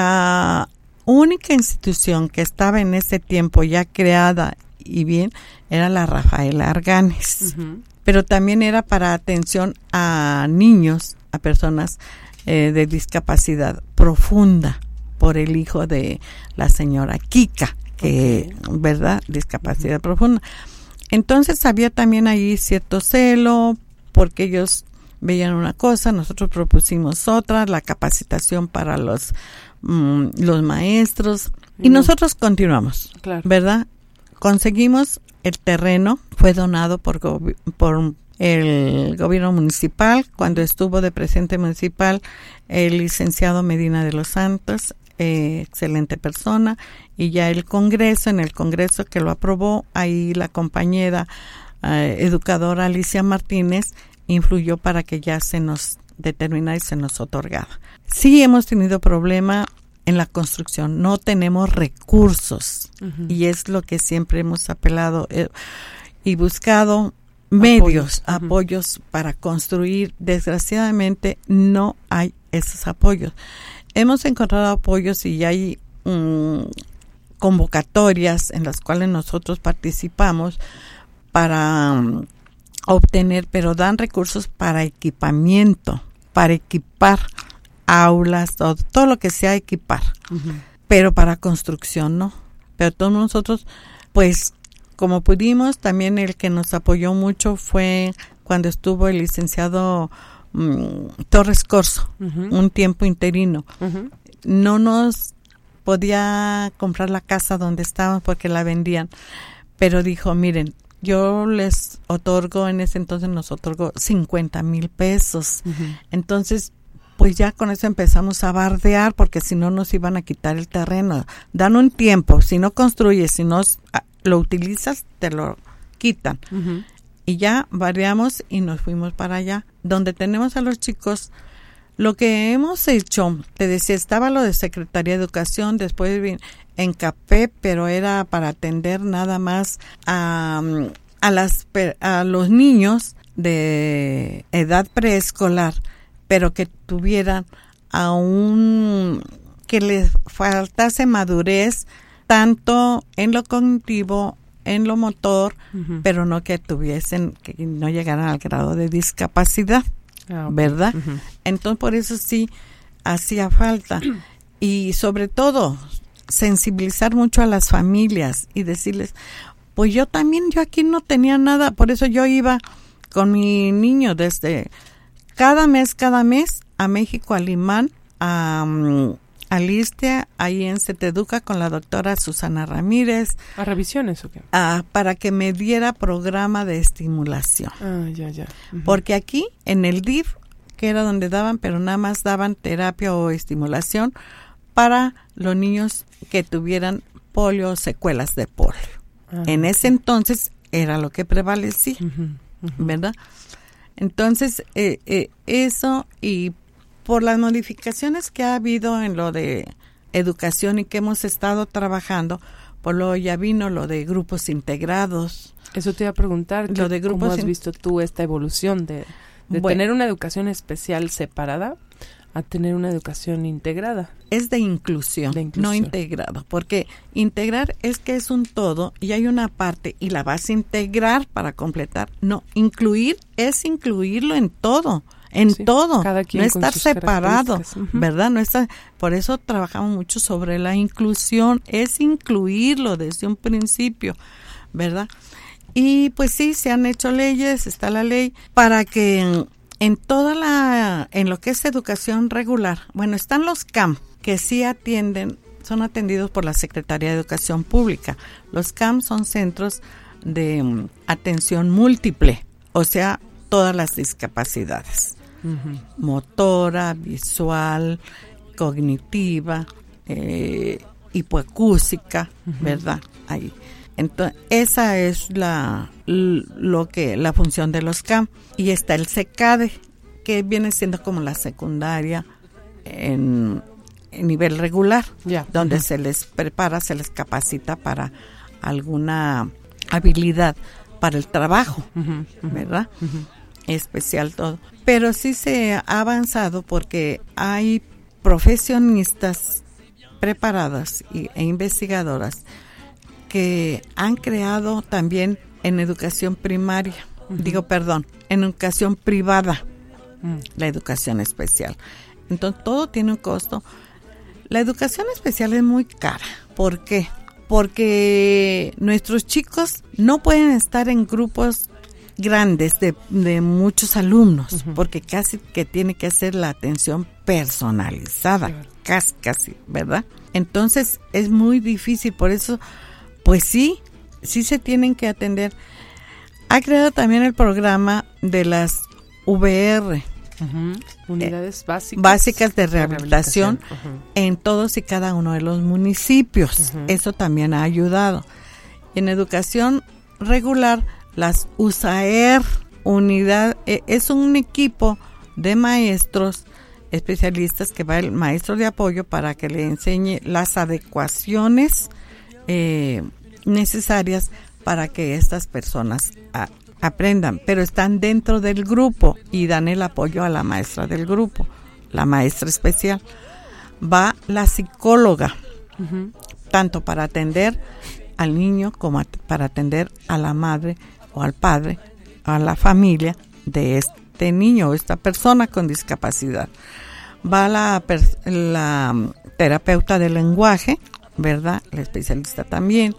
Speaker 4: La única institución que estaba en ese tiempo ya creada y bien era la Rafaela Arganes, uh-huh. pero también era para atención a niños, a personas eh, de discapacidad profunda, por el hijo de la señora Kika, que, okay. ¿verdad? Discapacidad uh-huh. profunda. Entonces había también ahí cierto celo, porque ellos veían una cosa, nosotros propusimos otra, la capacitación para los, mm, los maestros, uh-huh. y nosotros continuamos, claro. ¿verdad? Conseguimos el terreno, fue donado por, gobi- por el gobierno municipal. Cuando estuvo de presidente municipal el licenciado Medina de los Santos, eh, excelente persona, y ya el Congreso, en el Congreso que lo aprobó, ahí la compañera eh, educadora Alicia Martínez influyó para que ya se nos determinara y se nos otorgara. Sí hemos tenido problema en la construcción, no tenemos recursos, uh-huh. y es lo que siempre hemos apelado eh, y buscado medios, apoyos, uh-huh. apoyos para construir. Desgraciadamente no hay esos apoyos. Hemos encontrado apoyos y hay um, convocatorias en las cuales nosotros participamos para um, obtener, pero dan recursos para equipamiento, para equipar aulas, todo, todo lo que sea equipar, uh-huh. pero para construcción no. Pero todos nosotros, pues, como pudimos, también el que nos apoyó mucho fue cuando estuvo el licenciado um, Torres Corzo, uh-huh. un tiempo interino. Uh-huh. No nos podía comprar la casa donde estábamos porque la vendían, pero dijo, miren, yo les otorgo, en ese entonces nos otorgó cincuenta mil pesos. Uh-huh. Entonces, pues ya con eso empezamos a bardear, porque si no nos iban a quitar el terreno. Dan un tiempo, si no construyes, si no lo utilizas, te lo quitan. Uh-huh. Y ya bardeamos y nos fuimos para allá, donde tenemos a los chicos. Lo que hemos hecho, te decía, estaba lo de Secretaría de Educación, después en CAPEP, pero era para atender nada más a, a, las, a los niños de edad preescolar, pero que tuvieran aún, que les faltase madurez, tanto en lo cognitivo, en lo motor, uh-huh. pero no que tuviesen, que no llegaran al grado de discapacidad, ah, okay. ¿verdad? Uh-huh. Entonces, por eso sí hacía falta. Y sobre todo, sensibilizar mucho a las familias y decirles, pues yo también, yo aquí no tenía nada, por eso yo iba con mi niño desde cada mes, cada mes a México, a Limán, a, a Listia, ahí en Ceteduca con la doctora Susana Ramírez.
Speaker 1: ¿A revisiones o qué?
Speaker 4: A, para que me diera programa de estimulación.
Speaker 1: Ah, ya, ya. Uh-huh.
Speaker 4: Porque aquí, en el D I F, que era donde daban, pero nada más daban terapia o estimulación para los niños que tuvieran polio o secuelas de polio. Uh-huh. En ese entonces era lo que prevalecía, uh-huh. Uh-huh. ¿verdad? Entonces, eh, eh, eso, y por las modificaciones que ha habido en lo de educación y que hemos estado trabajando, por lo ya vino lo de grupos integrados.
Speaker 1: Eso te iba a preguntar,
Speaker 4: lo de grupos
Speaker 1: ¿cómo has visto tú esta evolución de, de bueno, tener una educación especial separada a tener una educación integrada?
Speaker 4: Es de inclusión, de inclusión, no integrado, porque integrar es que es un todo y hay una parte y la vas a integrar para completar. No, incluir es incluirlo en todo, en sí, todo, cada quien no estar separado, uh-huh. ¿verdad? No está, por eso trabajamos mucho sobre la inclusión, es incluirlo desde un principio, ¿verdad? Y pues sí, se han hecho leyes, está la ley para que en, en toda la, en lo que es educación regular, bueno, están los C A M, que sí atienden, son atendidos por la Secretaría de Educación Pública. Los C A M son centros de um, atención múltiple, o sea, todas las discapacidades, uh-huh. motora, visual, cognitiva, eh, hipoacústica, uh-huh. ¿verdad? Ahí. Entonces, esa es la lo que la función de los C A M. Y está el SECADE, que viene siendo como la secundaria en, en nivel regular,
Speaker 1: yeah.
Speaker 4: donde
Speaker 1: uh-huh.
Speaker 4: se les prepara, se les capacita para alguna habilidad para el trabajo,
Speaker 1: uh-huh. Uh-huh.
Speaker 4: ¿verdad?
Speaker 1: Uh-huh.
Speaker 4: Especial todo. Pero sí se ha avanzado porque hay profesionistas preparadas y, e investigadoras que han creado también en educación primaria, uh-huh. digo perdón, en educación privada, uh-huh. la educación especial. Entonces todo tiene un costo. La educación especial es muy cara. ¿Por qué? Porque nuestros chicos no pueden estar en grupos grandes de, de muchos alumnos, uh-huh. porque casi que tiene que hacer la atención personalizada, claro. casi, casi, ¿verdad? Entonces es muy difícil, por eso, pues sí, sí se tienen que atender. Ha creado también el programa de las V R,
Speaker 1: uh-huh. unidades
Speaker 4: eh,
Speaker 1: básicas,
Speaker 4: básicas de rehabilitación,
Speaker 1: rehabilitación. Uh-huh.
Speaker 4: en todos y cada uno de los municipios. Uh-huh. Eso también ha ayudado. En educación regular, las U S A E R, unidad, eh, es un equipo de maestros especialistas que va el maestro de apoyo para que le enseñe las adecuaciones eh, necesarias para que estas personas a, aprendan, pero están dentro del grupo y dan el apoyo a la maestra del grupo, la maestra especial. Va la psicóloga, uh-huh. tanto para atender al niño como at- para atender a la madre o al padre, a la familia de este niño o esta persona con discapacidad. Va la, per- la terapeuta del lenguaje, ¿verdad? La especialista también.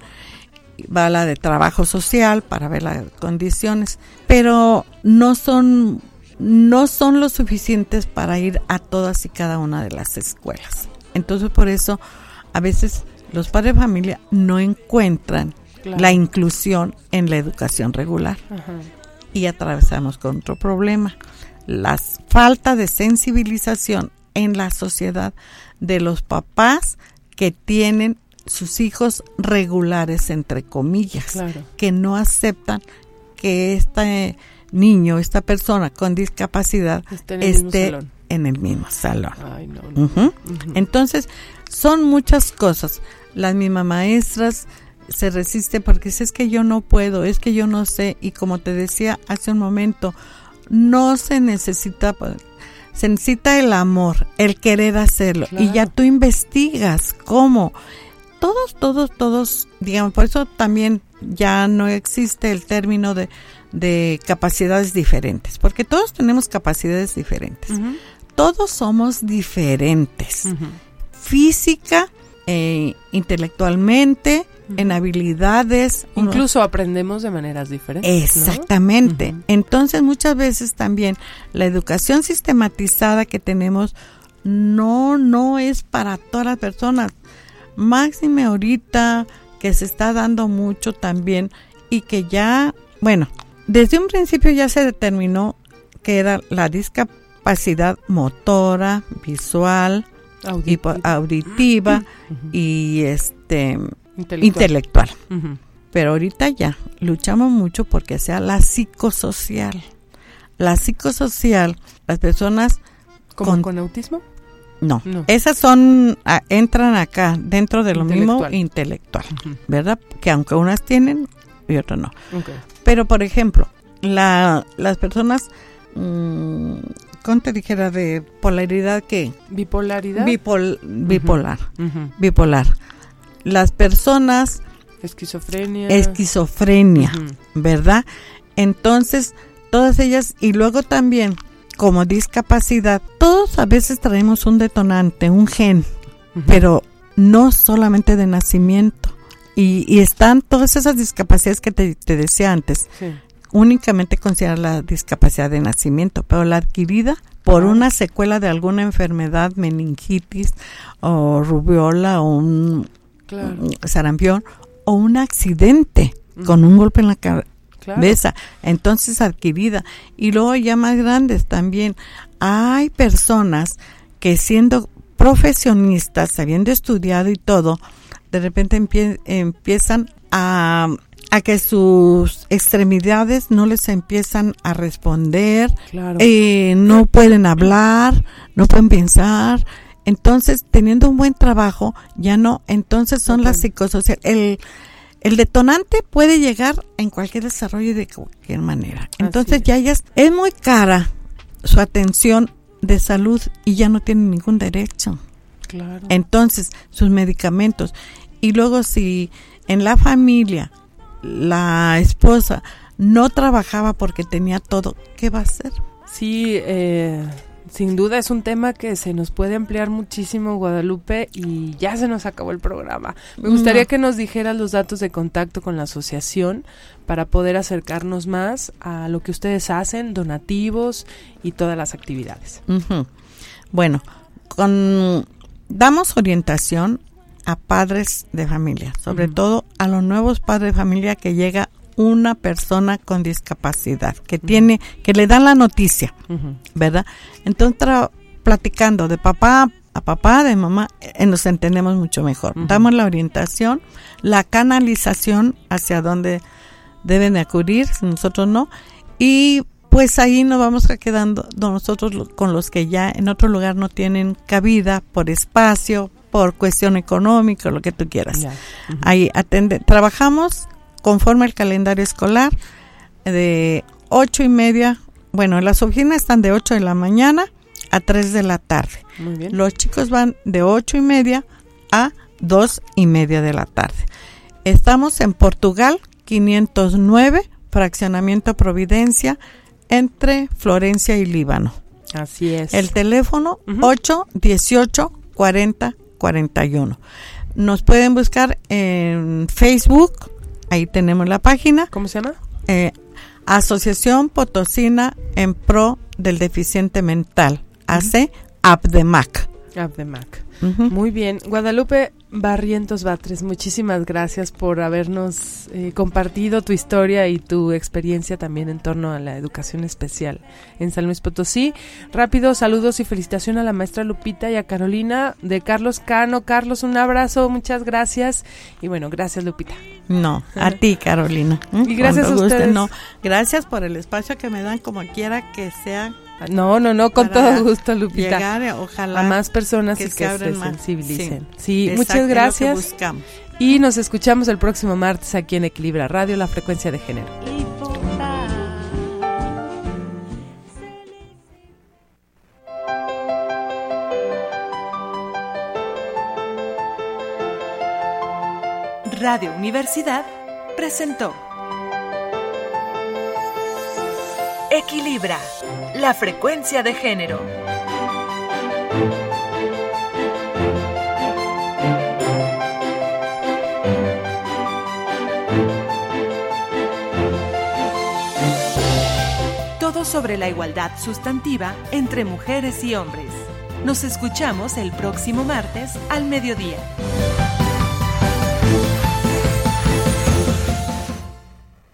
Speaker 4: Va la de trabajo social para ver las condiciones, pero no son, no son lo suficientes para ir a todas y cada una de las escuelas. Entonces, por eso, a veces los padres de familia no encuentran claro. la inclusión en la educación regular. Ajá. Y atravesamos con otro problema, la falta de sensibilización en la sociedad de los papás que tienen sus hijos regulares, entre comillas, claro. que no aceptan que este niño, esta persona con discapacidad
Speaker 1: esté en el
Speaker 4: esté
Speaker 1: mismo salón. En el mismo
Speaker 4: salón.
Speaker 1: Ay, no, no.
Speaker 4: Uh-huh. Uh-huh. Entonces, son muchas cosas. Las mismas maestras se resisten porque es que yo no puedo, es que yo no sé. Y como te decía hace un momento, no se necesita, se necesita el amor, el querer hacerlo. Claro. Y ya tú investigas cómo. Todos, todos, todos, digamos, por eso también ya no existe el término de, de capacidades diferentes, porque todos tenemos capacidades diferentes. Uh-huh. Todos somos diferentes. Uh-huh. Física, eh, intelectualmente, uh-huh. en habilidades.
Speaker 1: Incluso uno, aprendemos de maneras diferentes.
Speaker 4: Exactamente. ¿No? Uh-huh. Entonces, muchas veces también la educación sistematizada que tenemos no, no es para todas las personas. Máxime ahorita que se está dando mucho también y que ya, bueno, desde un principio ya se determinó que era la discapacidad motora, visual, auditiva, y, auditiva uh-huh. y este intelectual. intelectual. Uh-huh. Pero ahorita ya luchamos mucho porque sea la psicosocial. La psicosocial, las personas
Speaker 1: ¿Como con, con autismo?
Speaker 4: No, no, esas son, a, entran acá dentro de lo mismo intelectual, uh-huh. ¿verdad? Que aunque unas tienen y otras no. Okay. Pero, por ejemplo, la, las personas, mmm, ¿cómo te dijera? De polaridad, ¿qué?
Speaker 1: ¿Bipolaridad?
Speaker 4: Bipol, bipolar,
Speaker 1: uh-huh.
Speaker 4: bipolar. Las personas...
Speaker 1: Esquizofrenia.
Speaker 4: Esquizofrenia, uh-huh. ¿verdad? Entonces, todas ellas, y luego también... como discapacidad, todos a veces traemos un detonante, un gen, uh-huh. pero no solamente de nacimiento. Y, y están todas esas discapacidades que te, te decía antes, sí. únicamente considerar la discapacidad de nacimiento, pero la adquirida por uh-huh. una secuela de alguna enfermedad, meningitis o rubiola o un, claro. un sarampión o un accidente uh-huh. con un golpe en la cabeza. Claro. Besa, entonces adquirida. Y luego ya más grandes también. Hay personas que siendo profesionistas, habiendo estudiado y todo, de repente empie- empiezan a, a que sus extremidades no les empiezan a responder,
Speaker 1: Claro.
Speaker 4: eh, no pueden hablar, no pueden pensar. Entonces, teniendo un buen trabajo, ya no, entonces son las psicosociales. El, el detonante puede llegar en cualquier desarrollo de cualquier manera. Entonces,
Speaker 1: Así
Speaker 4: ya ellas, es muy cara su atención de salud y ya no tienen ningún derecho.
Speaker 1: Claro.
Speaker 4: Entonces, sus medicamentos. Y luego, si en la familia la esposa no trabajaba porque tenía todo, ¿qué va a hacer?
Speaker 1: Sí, eh, sin duda es un tema que se nos puede ampliar muchísimo, Guadalupe, y ya se nos acabó el programa. Me gustaría
Speaker 4: No.
Speaker 1: que nos dijeras los datos de contacto con la asociación para poder acercarnos más a lo que ustedes hacen, donativos y todas las actividades.
Speaker 4: Uh-huh. Bueno, con damos orientación a padres de familia, sobre
Speaker 1: Uh-huh.
Speaker 4: todo a los nuevos padres de familia que llega una persona con discapacidad, que uh-huh. tiene, que le dan la noticia,
Speaker 1: Uh-huh.
Speaker 4: ¿verdad? Entonces, tra- platicando de papá a papá, de mamá, eh, nos entendemos mucho mejor.
Speaker 1: Uh-huh.
Speaker 4: Damos la orientación, la canalización hacia dónde deben de acudir, nosotros no, y pues ahí nos vamos quedando nosotros con los que ya en otro lugar no tienen cabida por espacio, por cuestión económica, lo que tú quieras.
Speaker 1: Ya. Uh-huh.
Speaker 4: Ahí atende, trabajamos conforme el calendario escolar de ocho y media, bueno, las oficinas están de ocho de la mañana a tres de la tarde.
Speaker 1: Muy bien.
Speaker 4: Los chicos van de ocho y media a dos y media de la tarde. Estamos en Portugal, quinientos nueve, Fraccionamiento Providencia, entre Florencia y Líbano.
Speaker 1: Así es.
Speaker 4: El teléfono
Speaker 1: Uh-huh.
Speaker 4: ocho dieciocho cuarenta cuarenta y uno. Nos pueden buscar en Facebook, ahí tenemos la página,
Speaker 1: ¿Cómo se llama?
Speaker 4: eh, Asociación Potosina en Pro del Deficiente Mental, A C, APDEMAC.
Speaker 1: Abdemac.
Speaker 4: Uh-huh.
Speaker 1: Muy bien. Guadalupe Barrientos Batres, muchísimas gracias por habernos eh, compartido tu historia y tu experiencia también en torno a la educación especial en San Luis Potosí. Rápido, saludos y felicitación a la maestra Lupita y a Carolina de Carlos Cano. Carlos, un abrazo, muchas gracias. Y bueno, gracias, Lupita.
Speaker 4: No, a ti, Carolina.
Speaker 1: Y gracias
Speaker 4: Cuando
Speaker 1: a
Speaker 4: guste,
Speaker 1: ustedes.
Speaker 4: No, gracias por el espacio que me dan, como quiera que sea.
Speaker 1: No, no, no, con
Speaker 4: Para
Speaker 1: todo gusto, Lupita.
Speaker 4: Llegar, eh, ojalá
Speaker 1: A más personas
Speaker 4: que
Speaker 1: y
Speaker 4: se
Speaker 1: que se
Speaker 4: abren más.
Speaker 1: sensibilicen. Sí,
Speaker 4: Sí, exacto,
Speaker 1: muchas
Speaker 4: es lo que
Speaker 1: gracias.
Speaker 4: buscamos.
Speaker 1: Y nos escuchamos el próximo martes aquí en Equilibra Radio, la frecuencia de género.
Speaker 3: Radio Universidad presentó Equilibra, la frecuencia de género. Todo sobre la igualdad sustantiva entre mujeres y hombres. Nos escuchamos el próximo martes al mediodía.